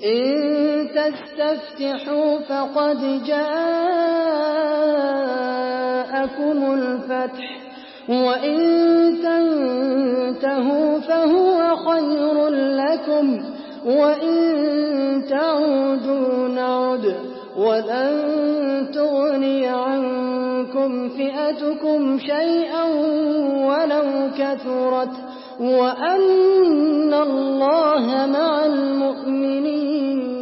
إن تستفتحوا فقد جاءكم الفتح وإن تنتهوا فهو خير لكم وإن تعودوا نعد ولن تغني عنكم فئتكم شيئا ولو كثرت وأن الله مع المؤمنين.